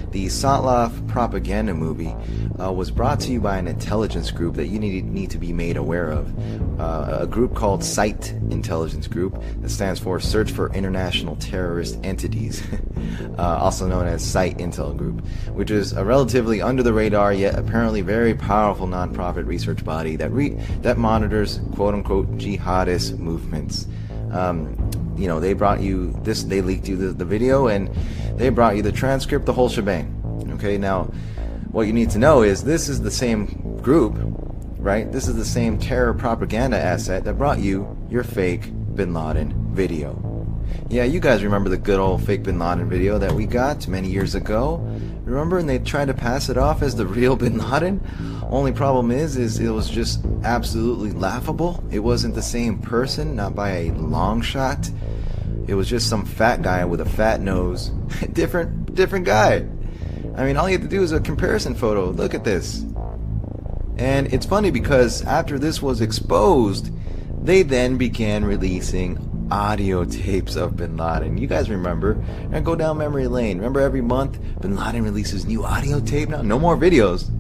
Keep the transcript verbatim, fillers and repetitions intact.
The Sotloff propaganda movie uh, was brought to you by an intelligence group that you need, need to be made aware of. Uh, a group called SITE Intelligence Group, that stands for Search for International Terrorist Entities, uh, also known as SITE Intel Group, which is a relatively under-the-radar yet apparently very powerful non-profit research body that re that monitors quote-unquote jihadist movements. Um, you know, they brought you this, they leaked you the, the video, and they brought you the transcript, the whole shebang. Okay, now, what you need to know is this is the same group, right? This is the same terror propaganda asset that brought you your fake Bin Laden video. Yeah, you guys remember the good old fake Bin Laden video that we got many years ago? Remember? And they tried to pass it off as the real Bin Laden? Only problem is, is it was just absolutely laughable. It wasn't the same person, not by a long shot. It was just some fat guy with a fat nose. different, different guy. I mean, all you have to do is a comparison photo. Look at this. And it's funny because after this was exposed, they then began releasing audio tapes of Bin Laden. You guys remember? And go down memory lane. Remember every month Bin Laden releases new audio tape now? No more videos.